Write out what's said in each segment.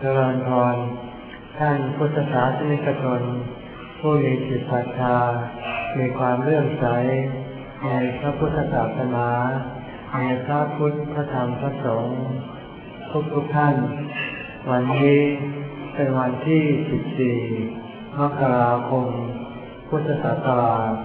ริญพรท่านพุทธศาสนิกชนผู้มีจิตศรัทธามีความเลื่อมใสในพระพุทธศาสนาในพระพุทธพระธรรมพระสงฆ์ทุกท่านวันนี้เป็นวันที่14 มกราคมพุทธศักราช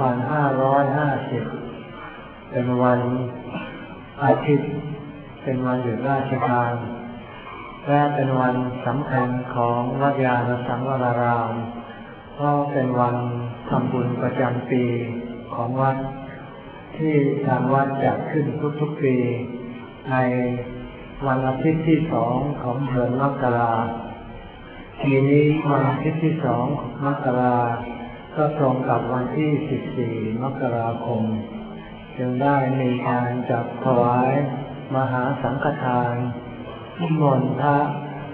2550 เป็นวันอาทิตย์เป็นวันหยุดราชการและเป็นวันสำคัญของวัดยานสังวรารามเพราะเป็นวันทำบุญประจำปีของวัดที่ทางวัดจัดขึ้นทุกๆปีในวันอาทิตย์ที่2ของเดือนมกราคมปีนี้วันอาทิตย์ที่2 มกราคมก็ตรงกับวันที่14 มกราคมจึงได้มีการจัดถวายมหาสังฆทานนิมนต์พระ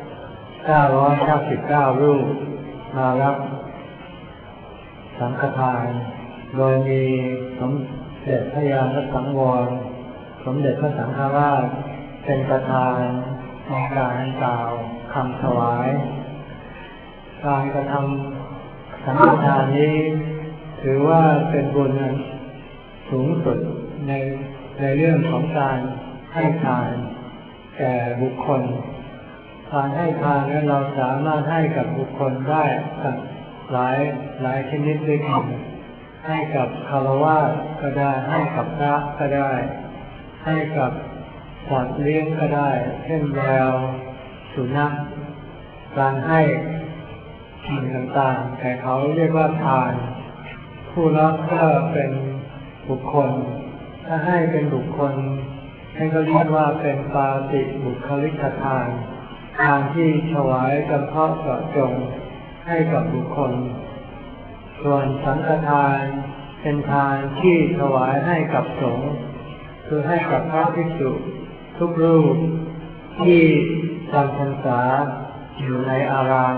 999 รูปมารับสังฆทานโดยมีสมเด็จพระยาณสังวรสมเด็จพระสังฆราชเป็นประธานในการกล่าวคำถวายการกระทำสังฆทานนี้ถือว่าเป็นบุญสูงสุดในเรื่องของการให้ทานแก่บุคคลการให้ทานนั้นเราสามารถให้กับบุคคลได้หลายชนิดด้วยกันให้กับฆราวาสก็ได้ให้กับพระก็ได้ให้กับสัตว์เลี้ยงก็ได้เช่นแมวสุนัขการให้สิ่งต่างๆแต่เขาเรียกว่าทานผู้รับก็เป็นบุคคลถ้าให้เป็นบุคคลให้ก็เรียกว่าเป็นปาติบุคลิกทานทานที่ถวายจำเพาะเจาะจงให้กับบุคคลส่วนสังฆทานเป็นทานที่ถวายให้กับสงฆ์คือให้กับพระภิกษุทุกรูปที่จำพรรษาอยู่ในอาราม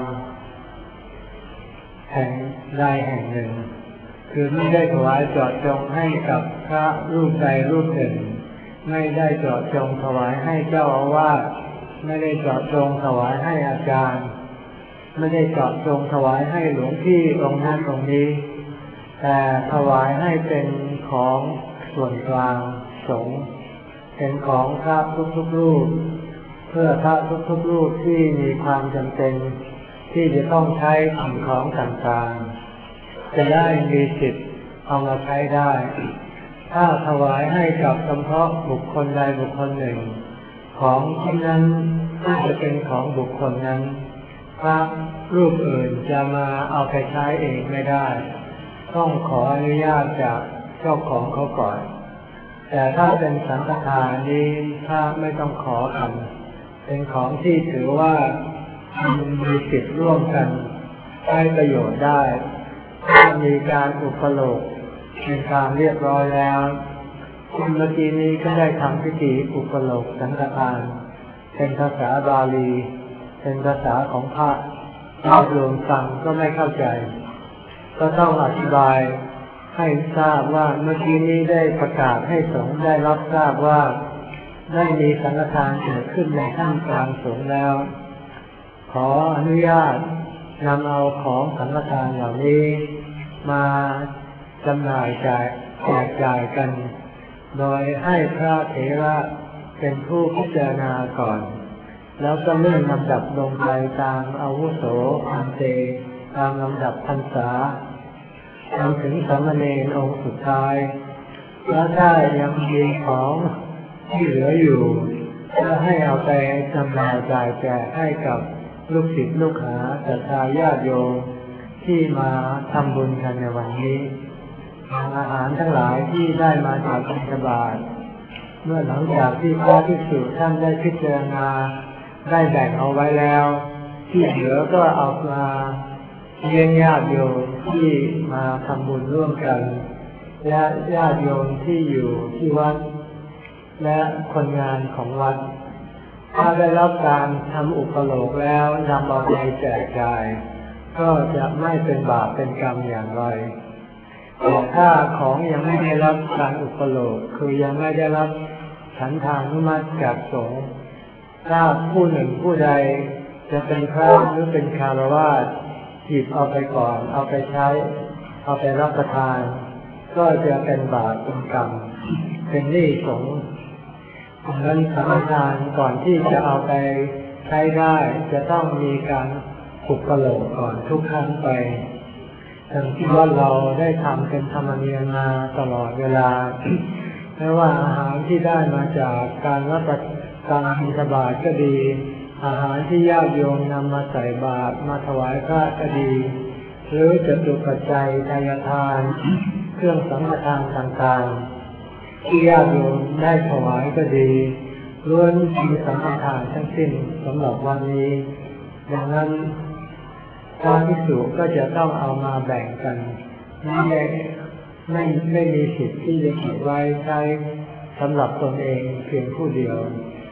แห่งใดแห่งหนึ่งคือไม่ได้ถวายเจาะจงให้กับพระรูปใดรูปหนึ่งไม่ได้เจาะจงถวายให้เจ้าอาวาสไม่ได้เจาะจงถวายให้อาจารย์ไม่ได้เจาะจงถวายให้หลวงพี่องค์นั้นองค์นี้แต่ถวายให้เป็นของส่วนกลางสงฆ์เป็นของพระทุกๆรูปเพื่อพระทุกๆรูปที่มีความจำเป็นที่จะต้องใช้สิ่งของต่างๆจะได้มีสิทธิ์เอามาใช้ได้ถ้าถวายให้กับเฉพาะบุคคลใดบุคคลหนึ่งของที่นั้นน่าจะเป็นของบุคคลนั้นพระรูปอื่นจะมาเอาไปใช้เองไม่ได้ต้องขออนุญาตจากเจ้าของเขาก่อนแต่ถ้าเป็นสังฆทานนี้ถ้าไม่ต้องขอกันเป็นของที่ถือว่ามีสิทธิ์ร่วมกันใช้ประโยชน์ได้ถ้ามีการอุปโลกเป็นการเรียบร้อยแล้วเมื่อกี้นี้ก็ได้ทำพิธีอุปโลกสังฆทานเป็นภาษาบาลีเป็นภาษาของพระญาติโยมฟังก็ไม่เข้าใจก็ต้องอธิบายให้ทราบว่าเมื่อกี้นี้ได้ประกาศให้สงฆ์ได้รับทราบว่าได้มีสังฆทานเกิดขึ้นในท่ามกลางสงฆ์แล้วขออนุญาตนำเอาของสังฆทานเหล่านี้มาจำหน่ายแจกจ่ายกันโดยให้พระเถระเป็นผู้พิจารณาก่อนแล้วก็เลื่อนลำดับลงไปตามอาวุโสอันเตตามลำดับพรรษาจนถึงสามเณรองค์สุดท้ายแล้วถ้ายังมีของที่เหลืออยู่ก็ให้เอาไปจำหน่ายจ่ายแจกให้กับลูกศิษย์ลูกหาศรัทธาญาติโยมที่มาทำบุญกันในวันนี้อาหารทั้งหลายที่ได้มาจากบิณฑบาตเมื่อหลังจากที่พระภิกษุท่านได้พิจารณาได้แบ่งเอาไว้แล้วที่เหลือก็เอามาเลี้ยงญาติโยมที่มาทำบุญร่วมกันและญาติโยมที่อยู่ที่วัดและคนงานของวัดถ้าได้รับการทำอุปโลกแล้วนำเอาไปแจกจ่ายก็จะไม่เป็นบาปเป็นกรรมอย่างไรแต่ถ้าของยังไม่ได้รับการอุปโลกคือยังไม่ได้รับฉันทานุมัติจากสงฆ์ถ้าผู้หนึ่งผู้ใดจะเป็นพระหรือเป็นคฤหัสถ์หยิบเอาไปก่อนเอาไปใช้เอาไปรับประทานก็จะเป็นบาปเป็นกรรมเป็นหนี้สงฆ์ดังนั้นสังฆทานก่อนที่จะเอาไปใช้ได้จะต้องมีการอุปโลกก่อนทุกครั้งไปดังที่ว่าเราได้ทำเป็นธรรมเนียมมาตลอดเวลาไม่ว่าอาหารที่ได้มาจากการรับประทานบิณฑบาตก็ดีอาหารที่ญาติโยมนำมาใส่บาตรมาถวายพระก็ดีหรือจตุปัจจัยทายทานเครื่องสังฆทานต่างๆที่ญาติโยมได้ถวายก็ดีล้วนมีสังฆทานทั้งสิ้นสำหรับวันนี้ดังนั้นพระภิกษุก็จะต้องเอามาแบ่งกันไม่มีสิทธิ์ที่จะเก็บไว้ใช้สำหรับตนเองเพียงผู้เดียว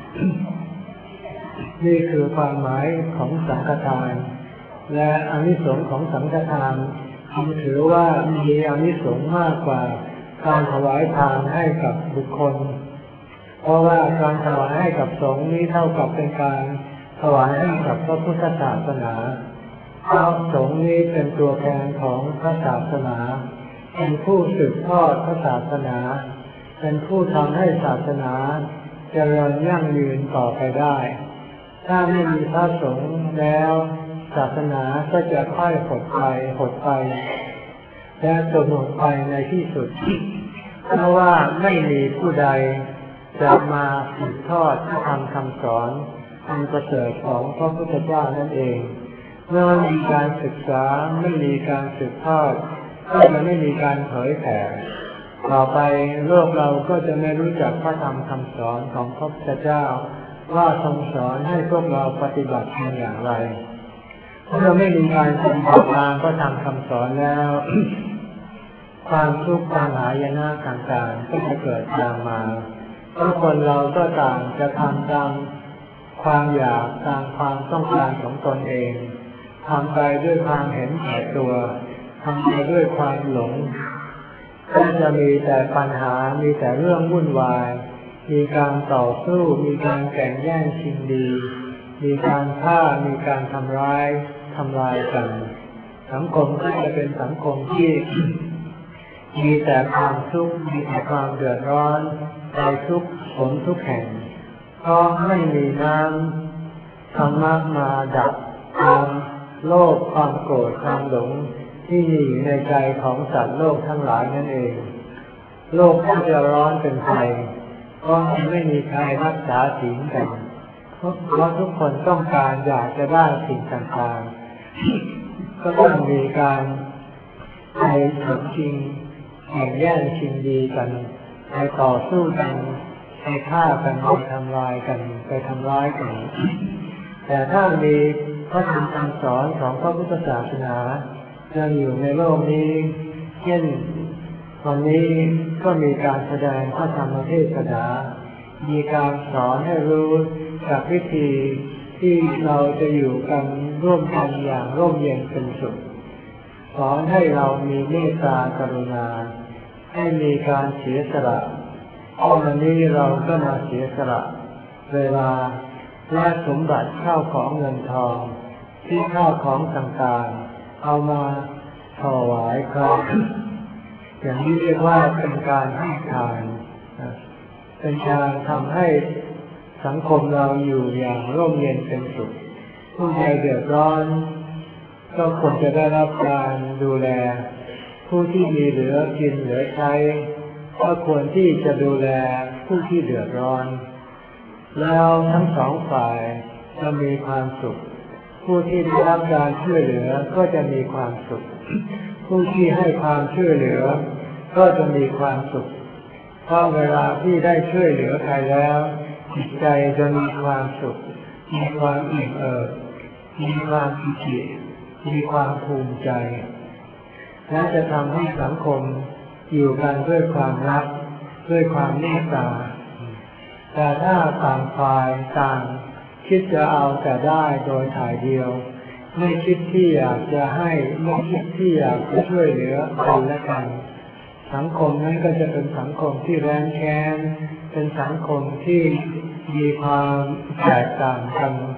นี่คือความหมายของสังฆทานและอานิสงส์ของสังฆทานถือว่ามีอานิสงส์มากกว่าการถวายทานให้กับบุคคลเพราะว่าการถวายให้กับสงฆ์นี้เท่ากับเป็นการถวายให้กับพระพุทธศาสนาเพราะสงฆ์นี้เป็นตัวแทนของพระศาสนาเป็นผู้สืบทอดพระศาสนาเป็นผู้ทำให้ศาสนาเจริญยั่งยืนต่อไปได้ถ้าไม่มีพระสงฆ์แล้วศาสนาก็จะค่อยหดไปและจนหมดไปในที่สุดเพราะว่าไม่มีผู้ใดจะมาสืบทอดพระธรรมคำสอนอันประเสริฐของพระพุทธเจ้านั่นเองเมื่อมีการศึกษาไม่มีการสืบทอดก็จะไม่มีการเผยแผ่ต่อไปโลกเราก็จะไม่รู้จักพระธรรมคำสอนของพระพุทธเจ้าว่าทรงสอนให้พวกเราปฏิบัติอย่างไรเมื่อไม่มีการปฏิบัติตามพระธรรมคำสอนแล้ว ความทุกข์ปัญหายนะต่างๆก็จะเกิดตามมาทุกคนเราก็ต่างจะทำตามความอยากตามความต้องการของตนเองทำไปด้วยความเห็นแก่ตัวทำไปด้วยความหลงก็จะมีแต่ปัญหามีแต่เรื่องวุ่นวายมีการต่อสู้มีการแข่งแย่งชิงดีมีการฆ่ามีการทำร้ายทำลายกันสังคมก็จะเป็นสังคมที่มีแต่ความทุกข์มีแต่ความเดือดร้อนในทุกผลทุกแห่งเพราะไม่มีน้ำธรรมะมาดับความโลภความโกรธความหลงที่มีอยู่ในใจของสัตว์โลกทั้งหลายนั่นเองโลกก็จะร้อนเป็นไฟเพราะไม่มีใครรักษาศีลกันเพราะทุกคนต้องการอยากจะได้สิ่งต่างๆก็ต้องมีการไปถึงจริงแข่งแย่งชิงดีกันไปต่อสู้กันไปฆ่ากันไปทำลายกันไปทำร้ายกันแต่ถ้ามีพระธรรมคำสอนของพระพุทธศาสนาจะอยู่ในโลกนี้เช่นวันนี้ก็มีการแสดงพระธรรมเทศนามีการสอนให้รู้จากวิธีที่เราจะอยู่กันร่วมกันอย่างร่มเย็นเป็นสุขสอนให้เรามีเมตตากรุณาให้มีการเสียสละวันนี้เราก็มาเสียสละเวลาและสมบัติข้าวของเงินทองที่ข้าวของต่างๆเอามาถวายพระอย่างนี้เรียกว่าเป็นการให้ทานเป็นการทำให้สังคมเราอยู่อย่างร่มเย็นเป็นสุขผู้ใดเดือดร้อนก็ควรจะได้รับการดูแลผู้ที่มีเหลือกินเหลือใช้ก็ควรที่จะดูแลผู้ที่เดือดร้อนแล้วทั้งสองฝ่ายจะมีความสุขผู้ที่ได้รับการช่วยเหลือก็จะมีความสุขผู้ที่ให้ความช่วยเหลือก็จะมีความสุขเพราะเวลาที่ได้ช่วยเหลือใครแล้วจิตใจจะมีความสุขมีความอิ่มเอิบมีความปิติมีความภูมิใจและจะทำให้สังคมอยู่กันด้วยความรักด้วยความเมตตาแต่ถ้าต่างฝ่ายต่างคิดจะเอาแต่ได้โดยถ่ายเดียวไม่คิดที่อยากจะให้ไม่คิดที่อยากจะช่วยเหลือกันและกันสังคมนั้นก็จะเป็นสังคมที่แร้นแค้นเป็นสังคมที่มีความแตกต่างกัน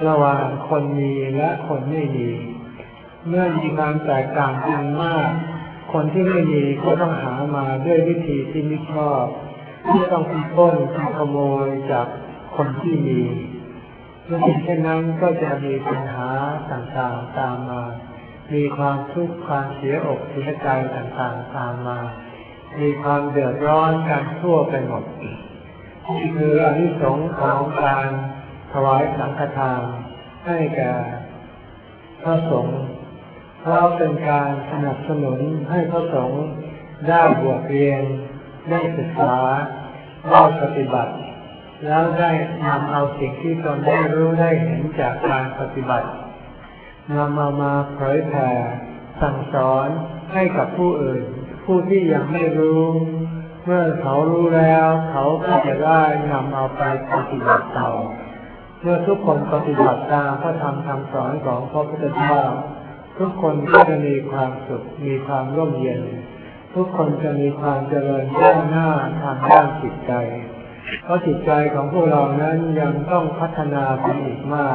ระหว่างคนมีและคนไม่มีเมื่อมีความแตกต่างกันมากคนที่ไม่มีก็ต้องหามาด้วยวิธีที่ไม่ชอบที่ต้องไปปล้นไปขโมยจากคนที่มีเมื่อเป็นเช่นนั้นก็จะมีปัญหาต่างๆตามมามีความทุกข์ความเสียอกเสียใจต่างๆตามมามีความเดือดร้อนกันทั่วไปหมดนี่คืออานิสงส์ของการถวายสังฆทานให้แก่พระสงฆ์เพราะเป็นการสนับสนุนให้พระสงฆ์ได้บวชเรียนได้ศึกษาได้ปฏิบัติแล้วได้นำเอาสิ่งที่ตนได้รู้ได้เห็นจากการปฏิบัตินำเอามาเผยแผ่สั่งสอนให้กับผู้อื่นผู้ที่ยังไม่รู้เมื่อเขารู้แล้วเขาก็จะได้นำเอาไปปฏิบัติต่อเมื่อทุกคนปฏิบัติตามพระธรรมคำสอนของพระพุทธเจ้าทุกคนก็จะมีความสุขมีความร่มเย็นทุกคนจะมีความเจริญก้าวหน้าทางด้านจิตใจเพราะจิตใจของพวกเรานั้นยังต้องพัฒนาไปอีกมาก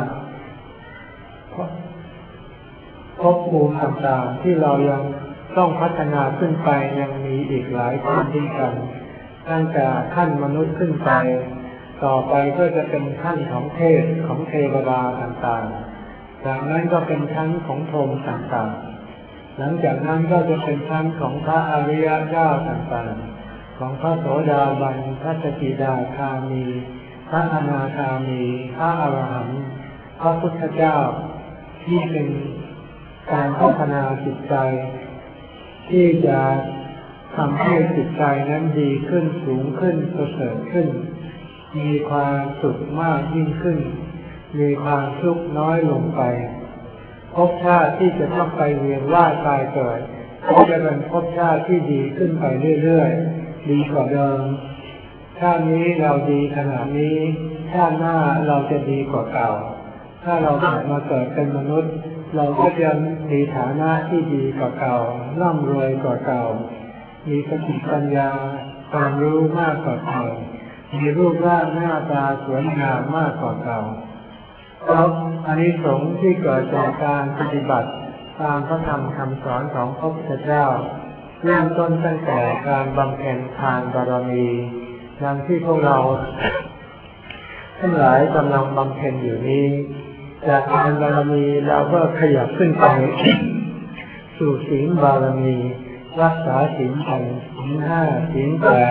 ภพภูมิต่างๆที่เรายังต้องพัฒนาขึ้นไปยังมีอีกหลายขั้นด้วยกันตั้งแต่ขั้นมนุษย์ขึ้นไปต่อไปก็จะเป็นขั้นของเทพของเทวดาต่างๆจากนั้นก็เป็นชั้นของพรหมต่างๆหลังจากนั้นก็จะเป็นชั้นของพระอริยเจ้าต่างๆของพระโสดาบันพระสกิทาคามีพระอนาคามีพระอรหันต์พระพุทธเจ้าที่เป็นการพัฒนาจิตใจที่จะทำให้จิตใจนั้นดีขึ้นสูงขึ้นประเสริฐขึ้นมีความสุขมากยิ่งขึ้นมีความทุกข์น้อยลงไปภพชาติที่จะต้องไปเวียนว่ายตายเกิดก็จะเป็นภพชาติที่ดีขึ้นไปเรื่อยๆดีกว่าเดิมชาตินี้เราดีขนาดนี้ชาติหน้าเราจะดีกว่าเก่าถ้าเราเกิดมาเกิดเป็นมนุษย์เราก็จะมีฐานะที่ดีกว่าเก่าร่ำรวยกว่าเก่ามีสติปัญญาความรู้มากกว่าเก่ามีรูปร่างหน้าตาสวยงามมากกว่าเก่าเพราะอานิสงส์ที่เกิดจากการปฏิบัติตามพระธรรมคำสอนของพระพุทธเจ้าเริ่มต้นตั้งแต่การบำเพ็ญทานบารมีดังที่พวกเราทั้งหลายกำลังบำเพ็ญอยู่นี้จากทานบารมีเราก็ขยับขึ้นไปสู่ศีลบารมีรักษาศีลศีล5ศีล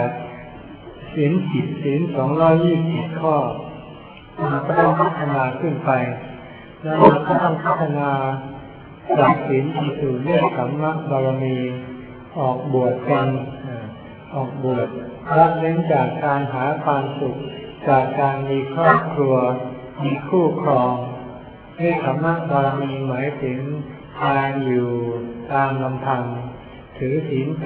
8ศีล10ศีล220ข้อเราก็ต้องพัฒนาขึ้นไปแล้วเราก็ต้องพัฒนาจากศีลที่สู่เนกขัมมะบารมีออกบวชเป็นออกบวชละเว้นจากการหาความสุขจากการมีครอบครัวมีคู่ครองเนกขัมมะบารมีหมายถึงการอยู่ตามลำพังถือศีล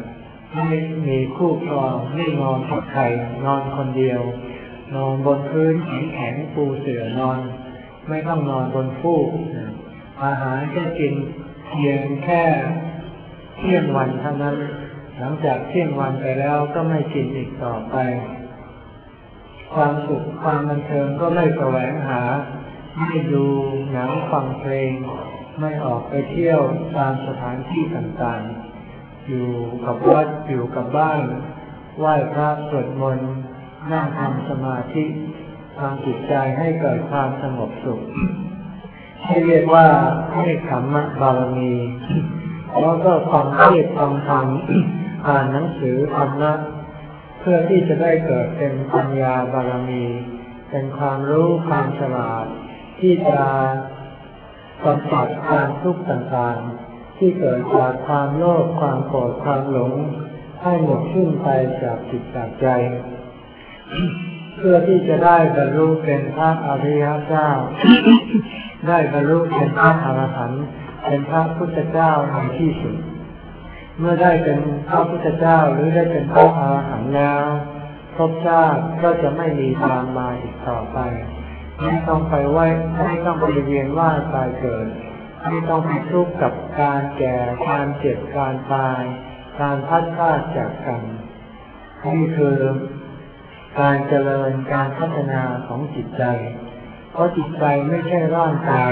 8ไม่มีคู่ครองไม่นอนกับใครนอนคนเดียวนอนบนพื้นแข็งปูเสื่อนอนไม่ต้องนอนบนฟูกอาหารก็กินเพียงแค่เที่ยงวันเท่านั้นหลังจากเที่ยงวันไปแล้วก็ไม่กินอีกต่อไปความสุขความบันเทิงก็ไม่แสวงหาไม่ดูหนังฟังเพลงไม่ออกไปเที่ยวตามสถานที่ต่างๆอยู่กับวัดอยู่กับบ้านไหว้พระสวดมนต์นั่งทำสมาธิทำจิตใจให้เกิดความสงบสุขที่เรียกว่าเนกขัมมะบารมีแล้วก็ฟังเทศน์ฟังธรรมอ่านหนังสือธรรมะเพื่อที่จะได้เกิดเป็นปัญญาบารมีเป็นความรู้ความฉลาดที่จะกำจัดความทุกข์ต่างๆที่เกิดจากความโลภความโกรธความหลงให้หมดสิ้นไปจากจิตจากใจเพื่อที่จะได้บรรลุเป็นพระอริยเจ้าได้บรรลุเป็นพระอรหันต์เป็นพระพุทธเจ้าในที่สุดเมื่อได้เป็นพระพุทธเจ้าหรือได้เป็นพระอรหันต์แล้วภพชาติก็จะไม่มีตามมาอีกต่อไปไม่ต้องไปไม่ต้องไปเวียนว่ายตายเกิดไม่ต้องไปทุกข์กับการแก่การเจ็บการตายการพัดพรากจากกันนี่คือการเจริญการพัฒนาของจิตใจเพราะจิตใจไม่ใช่ร่างกาย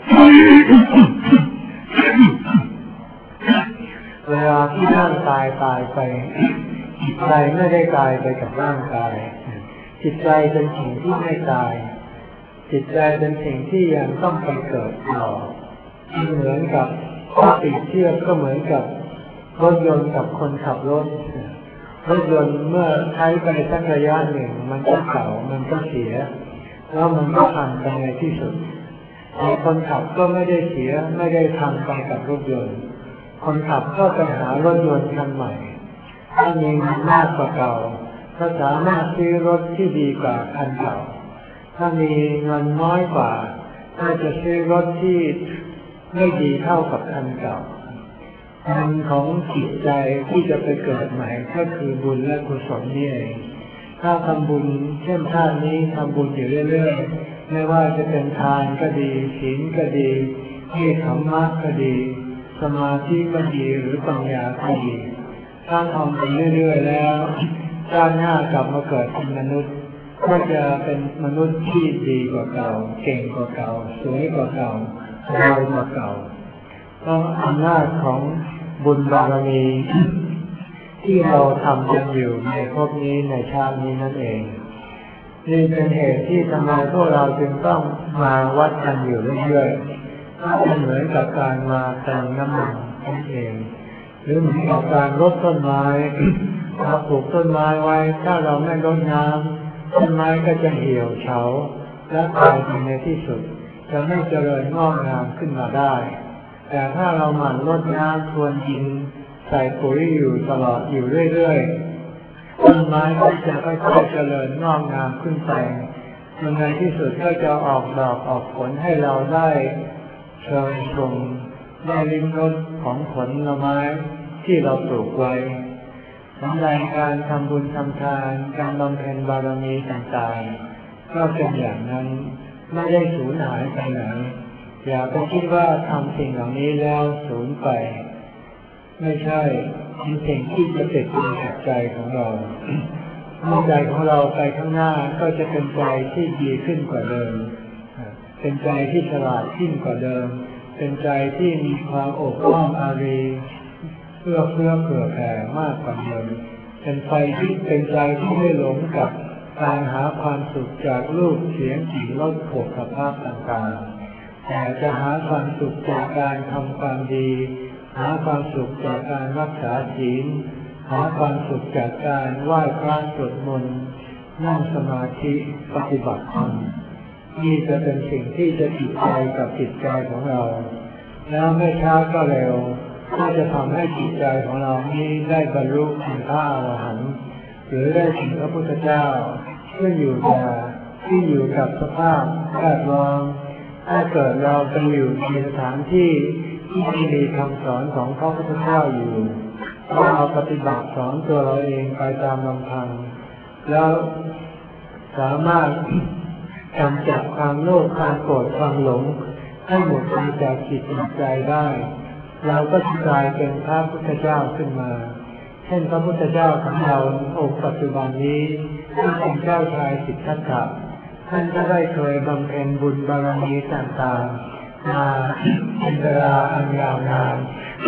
เวลาที่ร่างกายตายไปจิตใจไม่ได้ตายไปกับร่างกายจิตใจเป็นสิ่งที่ไม่ตายจิตใจเป็นสิ่งที่ยังต้องไปเกิดต่อเหมือนกับถ้าติดเชือกก็เหมือนกับรถยนต์กับคนขับรถยนต์เมื่อใช้ไปสักระยะหนึ่งมันก็เก่ามันก็เสียแล้วมันก็พังไปในที่สุดคนขับก็ไม่ได้เสียไม่ได้พังไปกับรถยนต์คนขับก็ไปหารถยนต์คันใหม่ถ้ามีเงินมากกว่าเก่าก็สามารถซื้อรถที่ดีกว่าคันเก่าถ้ามีเงินน้อยกว่าก็จะซื้อรถที่ไม่ดีเท่ากับคันเก่าเงินของจิตใจที่จะไปเกิดใหม่ก็คือบุญและกุศลนี่เองถ้าทำบุญเช่นชาตินี้ทำบุญอยู่เรื่อยๆไม่ว่าจะเป็นทานก็ดีศีลก็ดีให้ธรรมะก็ดีสมาธิก็ดีหรือปัญญาก็ดีถ้าทำไปเรื่อยๆแล้วชาติหน้ากลับมาเกิดเป็นมนุษย์ก็จะเป็นมนุษย์ที่ดีกว่าเก่าเก่งกว่าเก่าสวยกว่าเก่ารวยกว่าเก่าเพราะอำนาจของบุญบารมีที่เราทำกันอยู่ในภพนี้ในชาตินี้นั่นเองนี่เป็นเหตุที่ทำไมพวกเราจึงต้องมาวัดกันอยู่เรื่อยๆเป็นเหมือนกับการมาเติมน้ำมันนั่นเองหรือเหมือนกับการรดต้นไม้เราปลูกต้นไม้ไว้ถ้าเราไม่รดน้ำต้นไม้ก็จะเหี่ยวเฉาและตายไปในที่สุดจะไม่เจริญงอกงามขึ้นมาได้แต่ถ้าเราหมั่นรดน้ำพรวนดินใส่ปุ๋ยอยู่ตลอดอยู่เรื่อยๆต้นไม้ก็จะค่อยๆเจริญงอกงามขึ้นไปจนในที่สุดก็จะออกดอกออกผลให้เราได้เชิญชมได้ลิ้มรสของผลไม้ที่เราปลูกไว้สำหรับการทำบุญทำทานการบำเพ็ญบารมีต่างๆก็เป็นอย่างนั้นไม่ได้สูญหายไปไหนอย่าไปคิดว่าทำสิ่งเหล่านี้แล้วสูญไปไม่ใช่เป็นสิ่งที่จะติดอยู่ในใจของเราเมื่อใจของเราไปข้างหน้าก็จะเป็นใจที่ดีขึ้นกว่าเดิมเป็นใจที่ฉลาดขึ้นกว่าเดิมเป็นใจที่มีความอบอ้อมอารีเพื่อเผื่อแผ่มากกว่าเดิมเป็นใจที่ไม่หลงกับการหาความสุขจากรูปเสียงกลิ่นรสโผฏฐัพพะต่างๆแต่จะหาความสุขจากการทำความดีหาความสุขจากการรักษาศีลหาความสุขจากการไหว้พระสวดมนต์นั่งสมาธิปฏิบัติธรรมนี่จะเป็นสิ่งที่จะติดใจกับจิตใจของเราแล้วไม่ช้าก็เร็วก็จะทำให้จิตใจของเรานี้ได้บรรลุถึงพระอรหันต์หรือได้ถึงพระพุทธเจ้าขึ้นอยู่กับสภาพแวดล้อมถ้าเกิดเราไปอยู่ในสถานที่ที่มีคำสอนของพระพุทธเจ้าอยู่เราปฏิบัติสอนตัวเราเองไปตามลำพังแล้วสามารถกำจัดความโลภความโกรธความหลงให้หมดไปจากจิตใจได้เราก็จะกลายเป็นพระพุทธเจ้าขึ้นมาเช่นพระพุทธเจ้าของเราองค์ปัจจุบันนี้ที่เป็นเจ้าชายสิทธัตถะท่านก็ได้เคยบำเพ็ญบุญบารมีต่างๆมาเป็นเวลาอันยาวนาน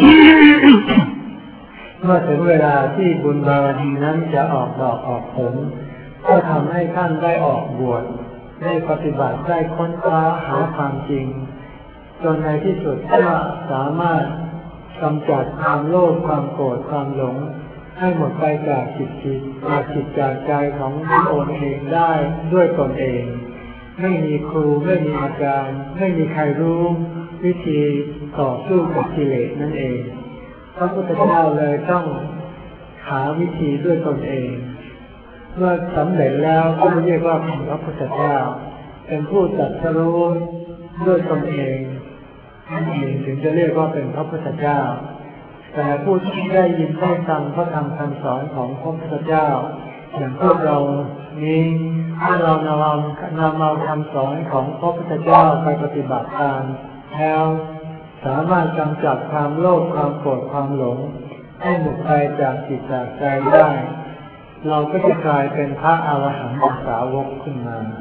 เมื่อถึงเวลาที่บุญบารมีนั้นจะออกดอกออกผลก็ทำให้ท่านได้ออกบวชได้ปฏิบัติได้ค้นคว้าหาความจริงจนในที่สุดก็สามารถกำจัดความโลภความโกรธความหลงให้หมดไปจากจิตจากใจของตนเองได้ด้วยตนเองไม่มีครูไม่มีอาจารย์ไม่มีใครรู้วิธีต่อสู้กับกิเลสนั่นเองพระพุทธเจ้าเลยต้องหาวิธีด้วยตนเองเมื่อสำเร็จแล้วก็เรียกว่าเป็นพระพุทธเจ้าเป็นผู้ตรัสรู้ด้วยตนเองนั่นเองถึงจะเรียกว่าเป็นพระพุทธเจ้าแต่ผู้ที่ได้ยินได้ฟังพระธรรมคำสอนของพระพุทธเจ้าอย่างพวกเรานี้ถ้าเรานำเอาคำสอนของพระพุทธเจ้าไปปฏิบัติตามแล้วสามารถกำจัดความโลภความโกรธความหลงให้หมดไปจากจิตจากใจได้เราก็จะกลายเป็นพระอรหันตสาวกขึ้นมา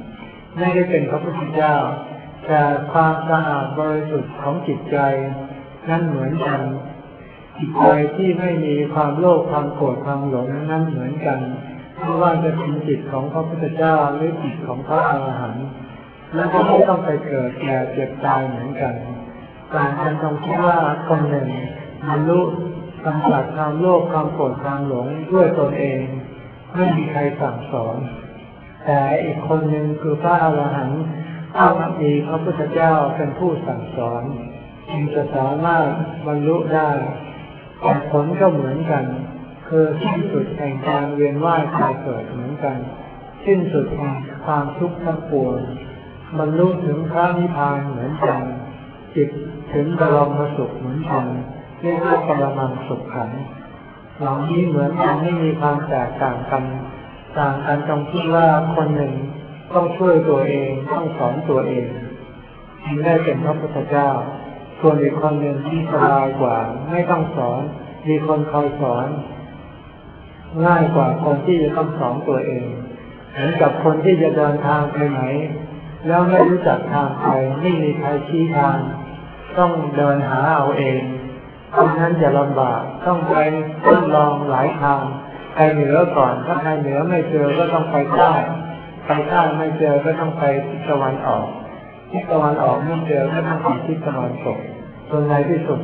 ไม่ได้เป็นพระพุทธเจ้าแต่ความสะอาดบริสุทธิ์ของจิตใจนั้นเหมือนกันจิตใจที่ไม่มีความโลภความโกรธความหลงนั้นเหมือนกันไม่ว่าจะเป็นจิตของพระพุทธเจ้าหรือจิตของพระอรหันต์แล้วก็ไม่ต้องไปเกิดแก่เจ็บตายเหมือนกันต่างกันตรงที่ว่าคนหนึ่งบรรลุกำจัดความโลภความโกรธความหลงด้วยตนเองไม่มีใครสั่งสอนแต่อีกคนหนึ่งคือพระอรหันต์ต้องมีพระพุทธเจ้าเป็นผู้สั่งสอนจึงจะสามารถบรรลุได้แต่ผลก็เหมือนกันคือสิ้นสุดแห่งการเวียนว่ายตายเกิดเหมือนกันสิ้นสุดแห่งความทุกข์ทั้งปวงบรรลุถึงพระนิพพานเหมือนกันจิตถึงบรมสุขเหมือนกันเรียกว่าปรมังสุขขังเหล่านี้เหมือนกันไม่มีความแตกต่างกันต่างกันตรงที่ว่าคนหนึ่งต้องช่วยตัวเองต้องสอนตัวเองจึงได้เป็นพระพุทธเจ้าส่วนอีกคนหนึ่งที่สบายกว่าไม่ต้องสอนมีคนคอยสอนง่ายกว่าคนที่จะต้องสอนตัวเองเหมือนกับคนที่จะเดินทางไปไหนแล้วไม่รู้จักทางไปไม่มีใครชี้ทางต้องเดินหาเอาเองเพราะนั้นจะลำบากต้องไปทดลองหลายทางไปเหนือก่อนถ้าไปเหนือไม่เจอก็ต้องไปใต้ไปใต้ไม่เจอก็ต้องไปทิศตะวันออกทิศตะวันออกไม่เจอก็ต้องไปทิศตะวันตกจนในที่สุด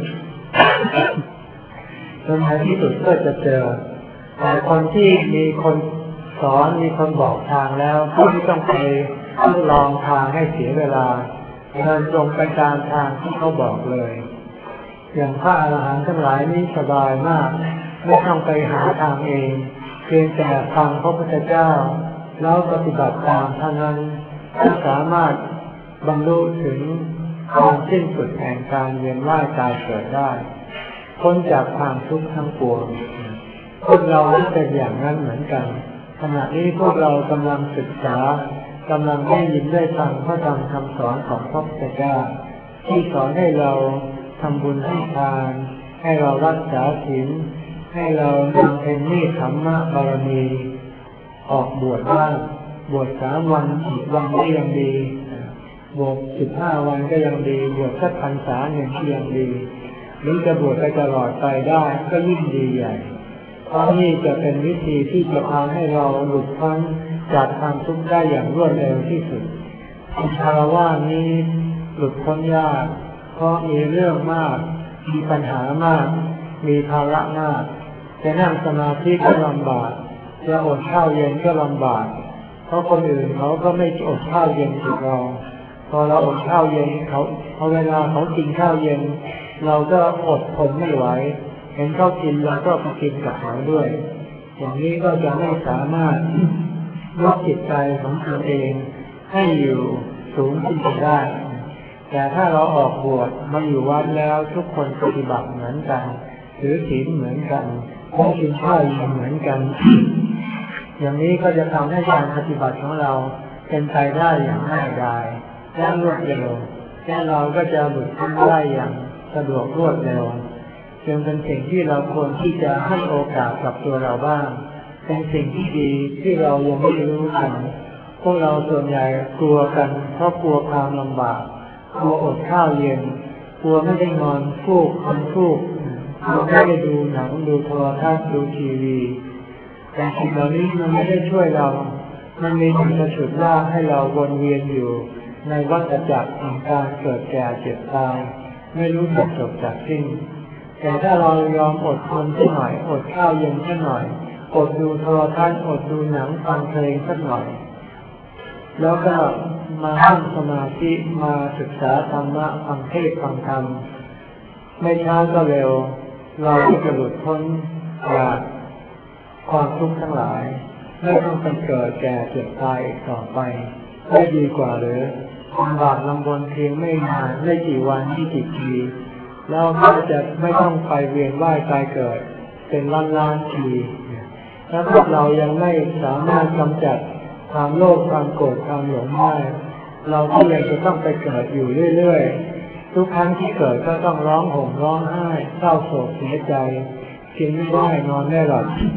ก็จะเจอแต่คนที่มีคนสอนมีคนบอกทางแล้วผู้ที่ต้องไปทดลองทางให้เสียเวลาเดินตรงไปตามทางที่เขาบอกเลยอย่างพระอรหันต์ทั้งหลายนี้สบายมากไม่ต้องไปหาทางเองเพียงแต่ฟังพระพุทธเจ้าแล้วปฏิบัติตามเท่านั้นก็สามารถบรรลุถึงความสิ้นสุดแห่งการเวียนว่ายตายเกิดได้พ้นจากความทุกข์ทั้งปวงพวกเราเป็นอย่างนั้นเหมือนกันขณะนี้พวกเรากำลังศึกษากำลังได้ยินได้ฟังพระธรรมคำสอนของพระพุทธเจ้าที่สอนให้เราทำบุญให้ทานให้เรารักษาศีลให้เราบำเพ็ญเนคขมมะบารมีออกบวชบ้างบวช3 วันอีกวันก็ยังดีบวช15 วันก็ยังดีบวชสักพรรษาหนึ่งก็ยังดีหรือจะบวชไปตลอดไปได้ก็ยิ่งดีใหญ่เพราะนี่จะเป็นวิธีที่จะพาให้เราหลุดพ้นจากความทุกข์ได้อย่างรวดเร็วที่สุดคารวะนี้หลุดพ้นยากเพราะมีเรื่องมากมีปัญหามากมีภาระมากจะนั่งสมาธิก็ลำบากจะอดข้าวเย็นก็ลำบากเพราะคนอื่นเขาก็ไม่อดข้าวเย็นกับเราพอเราอดข้าวเย็นเขาพอเวลาเขากินข้าวเย็นเราก็อดทนไม่ไหวเห็นเขากินเราก็ไปกินกับเขาด้วยอย่างนี้ก็จะไม่สามารถยกจิตใจของตัวเองให้อยู่สูงขึ้นไปได้แต่ถ้าเราออกบวชมาอยู่วัดแล้วทุกคนปฏิบัติเหมือนกันถือศีลเหมือนกันต้องกินข้าวเหมือนกัน อย่างนี้ก็จะทำให้การปฏิบัติของเราเป็นไปได้อย่างง่ายดายและรวดเร็วและเราก็จะหลุดพ้นได้อย่างสะดวกรวดเร็วจึงเป็นสิ่งที่เราควรที่จะให้โอกาสกับตัวเราบ้างเป็นสิ่งที่ดีที่เรายังไม่รู้กันพวกเราส่วนใหญ่กลัวกันเพราะกลัวความลำบากกลัวอดข้าวเย็นกลัวไม่ได้นอนฟูกกลัวไม่ได้ดูหนังดูโทรทัศน์ดูทีวีแต่สิ่งเหล่านี้มันไม่ได้ช่วยเรามันมีแต่จะฉุดลากให้เราวนเวียนอยู่ในวัฏจักรแห่งการเกิดแก่เจ็บตายไม่รู้จักจบจากสิ้นแต่ถ้าเรายอมอดทนสักหน่อยอดข้าวเย็นสักหน่อยอดดูโทรทัศน์อดดูหนังฟังเพลงสักหน่อยแล้วก็มานั่งสมาธิมาศึกษาธรรมะฟังเทศน์ฟังธรรมไม่ช้าก็เร็วเราจะหลุดพ้นจากความทุกข์ทั้งหลายไม่ต้องไปเกิดแก่เจ็บตายอีกต่อไปไม่ดีกว่าหรือลำบากลำบนเพียงไม่นานไม่กี่วันไม่กี่ปีแล้วก็จะไม่ต้องไปเวียนว่ายตายเกิดเป็นล้านทีถ้าพวกเรายังไม่สามารถกำจัดความโลภความโกรธความหลงได้เราก็ยังจะต้องไปเกิดอยู่เรื่อยๆทุกครั้งที่เกิดก็ต้องร้องห่มร้องไห้เศร้าโศกเสียใจกินไม่ได้นอนไม่หลับเพ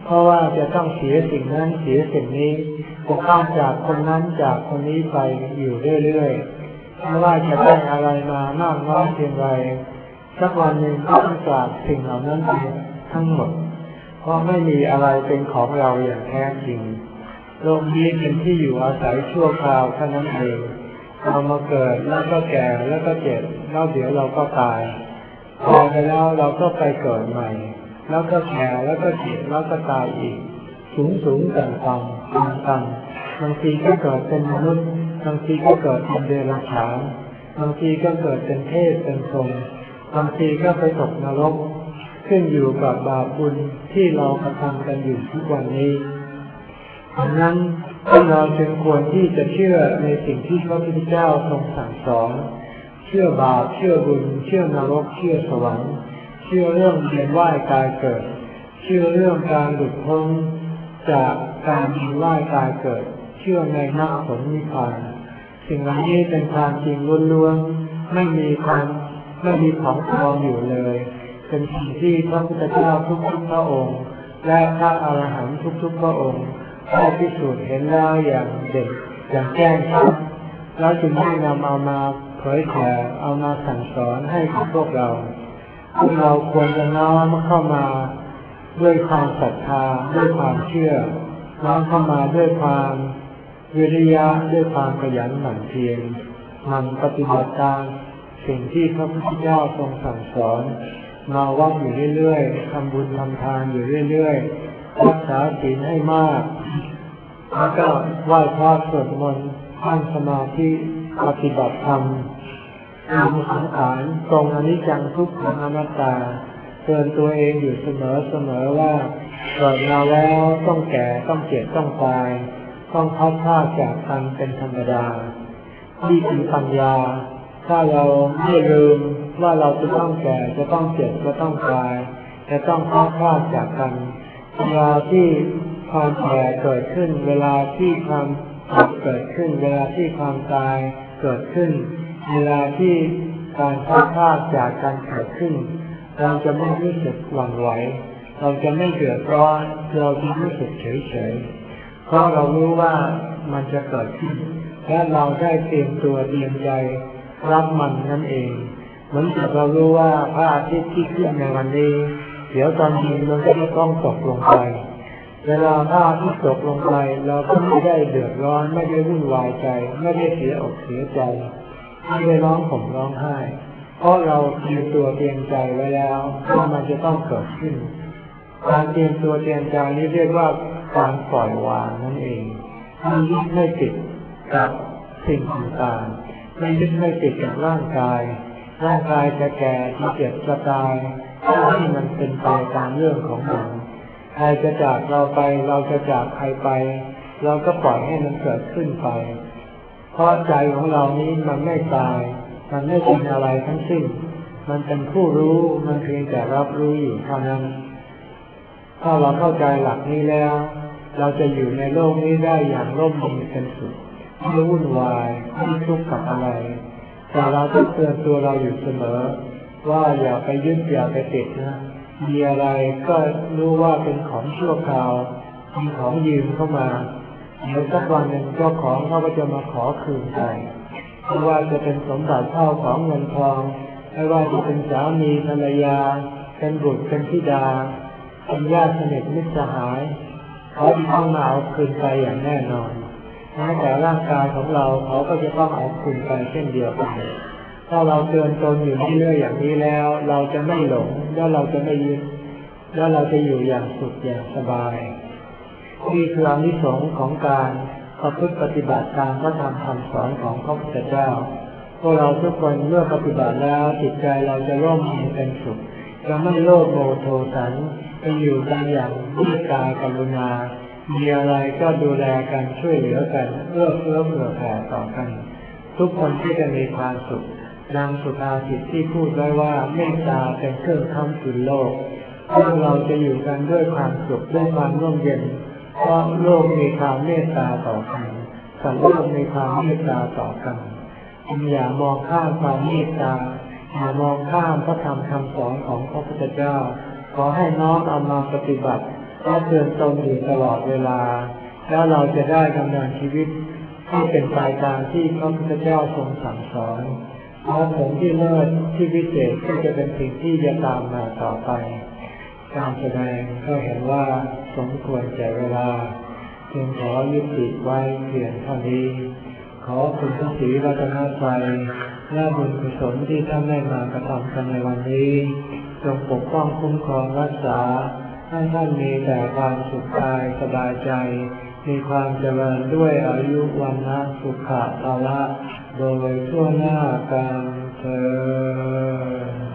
เพราะว่าจะต้องเสียสิ่งนั้นเสียสิ่งนี้จะต้องจากคนนั้นจากคนนี้ไปอยู่เรื่อยๆไม่ว่าจะได้อะไรมามากน้อยเพียงไรสักวันหนึ่งก็ต้องจากสิ่งเหล่านั้นไปทั้งหมดเพราะไม่มีอะไรเป็นของเราอย่างแท้จริงโลกนี้เป็นที่อยู่อาศัยชั่วคราวเท่านั้นเองเรามาเกิดแล้วก็แก่แล้วก็เจ็บแล้วเดี๋ยวเราก็ตายตายไปแล้วเราก็ไปเกิดใหม่แล้วก็แก่แล้วก็เจ็บแล้วก็ตายอีกสูงต่ำบางทีก็เกิดเป็นมนุษย์บางทีก็เกิดเป็นเดรัจฉานบางทีก็เกิดเป็นเทพเป็นพรหมบางทีก็ไปตกนรกขึ้นอยู่กับบาปบุญที่เรากระทำกันอยู่ทุกวันนี้ดังนั้นเราจึงควรที่จะเชื่อในสิ่งที่พระพุทธเจ้าทรงสั่งสอนเชื่อบาปเชื่อบุญเชื่อนรกเชื่อสวรรค์เชื่อเรื่องเวียนว่ายตายเกิดเชื่อเรื่องการหลุดพ้นจากการเวียนว่ายตายเกิดเชื่อในมรรคผลนิพพานสิ่งเหล่านี้เป็นความจริงล้วนๆไม่มีของปลอมอยู่เลยเป็นสิ่งที่พระพุทธเจ้าทุกๆพระองค์และพระอรหันต์ทุกๆพระองค์ได้พิสูจน์เห็นแล้วอย่างเด่นอย่างแจ้งชัดแล้วจึงได้นำเอามาเผยแผ่เอามาสั่งสอนให้กับพวกเราควรจะน้อมเข้ามาด้วยความศรัทธาด้วยความเชื่อน้อมเข้ามาด้วยความวิริยะด้วยความขยันหมั่นเพียรมันปฏิบัติตามสิ่งที่พระพุทธเจ้าทรงสั่งสอนมาวัดอยู่เรื่อยๆทำบุญทำทานอยู่เรื่อยๆรักษาศีลให้มากแล้วก็ไหว้พระสวดมนต์นั่งสมาธิปฏิบัติธรรมมีสังขารตรงอนิจจังทุกขังอนัตตาเตือนตัวเองอยู่เสมอว่าเกิดมาแล้วต้องแก่ต้องเจ็บต้องตายต้องพัดพรากจากกันเป็นธรรมดานี่คือปัญญาถ้าเราไม่ลืมว่าเราจะต้องแก่จะต้องเจ็บจะต้องตายจะต้องพัดพรากจากกันเวลาที่ความแก่เกิดขึ้นเวลาที่ความเจ็บเกิดขึ้นเวลาที่ความตายเกิดขึ้นเวลาที่การพัดพรากจากกันเกิดขึ้นเราจะไม่รู้สึกหวั่นไหวเราจะไม่เดือดร้อนเราจะรู้สึกเฉยๆเพราะเรารู้ว่ามันจะเกิดขึ้นและเราได้เตรียมตัวเตรียมใจรับมันนั่นเองเหมือนกับเรารู้ว่าพระอาทิตย์ที่ขึ้นในวันนี้เดี๋ยวตอนเย็นมันก็ต้องตกลงไปเวลาพระอาทิตย์ตกลงไปเราก็ไม่ได้เดือดร้อนไม่ได้วุ่นวายใจไม่ได้เสียอกเสียใจไม่ได้ร้องห่มร้องไห้เพราะเราเตรียมตัวเตรียมใจไว้แล้วว่ามันจะต้องเกิดขึ้นการเตรียมตัวเตรียมใจนี้เรียกว่าการปล่อยวางนั่นเองไม่ยึดไม่ติดกับสิ่งต่างๆไม่ยึดไม่ติดกับร่างกายจะแก่จะเจ็บจะตายให้มันเป็นไปตามเรื่องของมันใครจะจากเราไปเราจะจากใครไปเราก็ปล่อยให้มันเกิดขึ้นไปเพราะใจของเรานี้มันไม่ตายมันไม่เป็นอะไรทั้งสิ้นมันเป็นผู้รู้มันเพียงแต่รับรู้อยู่เท่านั้นถ้าเราเข้าใจหลักนี้แล้วเราจะอยู่ในโลกนี้ได้อย่างร่มเย็นเป็นสุขไม่วุ่นวายไม่ทุกข์กับอะไรแต่เราต้องเตือนตัวเราอยู่เสมอว่าอย่าไปยึดอย่าไปติดนะมีอะไรก็รู้ว่าเป็นของชั่วคราวมีของยืมเข้ามาเดี๋ยวสักวันหนึ่งเจ้าของเขาก็จะมาขอคืนไปไม่ว่าจะเป็นสมบัติข้าวของเงินทองไม่ว่าจะเป็นสามีภรรยาเป็นบุตรเป็นธิดาเป็นญาติสนิทมิตรสหายเขาจะต้องมาเอาคืนไปอย่างแน่นอนแม้แต่ร่างกายของเราเขาก็จะต้องเอาคืนไปเช่นเดียวกันถ้าเราเตือนตนอยู่เรื่อยๆอย่างนี้แล้วเราจะไม่หลงแล้วเราจะไม่ยึดแล้วเราจะอยู่อย่างสุขอย่างสบายนี่คืออานิสงส์ของการประพฤติปฏิบัติตามพระธรรมคำสอนของพระพุทธเจ้าพวกเราทุกคนเมื่อปฏิบัติแล้วจิตใจเราจะร่มเย็นเป็นสุขจะไม่โลภโมโทสันจะอยู่กันอย่างเมตตากรุณามีอะไรก็ดูแลกันช่วยเหลือกันเอื้อเฟื้อเผื่อแผ่ต่อกันทุกคนที่จะมีความสุขดังสุภาษิตที่พูดไว้ว่าเมตตาเป็นเครื่องค้ำจุนโลกพวกเราจะอยู่กันด้วยความสุขด้วยความร่มเย็นเพราะโลกมีความเมตตาต่อกันสัตว์โลกมีความเมตตาต่อกันอย่ามองข้ามความเมตตาอย่ามองข้ามพระธรรมคำสอนของพระพุทธเจ้าขอให้น้อมเอามาปฏิบัติและเตือนตนอยู่ตลอดเวลาแล้วเราจะได้ดำเนินชีวิตที่เป็นไปตามที่พระพุทธเจ้าทรงสั่งสอนเพราะผลที่เลิศที่วิเศษที่จะเป็นสิ่งที่จะตามมาต่อไปการแสดงก็เห็นว่าสมควรแก่เวลาจึงขอยุติไว้เพียงเท่านี้ขอคุณพระศรีรัตนตรัยและบุญกุศลที่ท่านได้มากระทำกันในวันนี้จงปกป้องคุ้มครองรักษาให้ท่านมีแต่ความสุขกายสบายใจมีความเจริญด้วยอายุวันนะสุขภาละโดยทั่วหน้ากันเถิด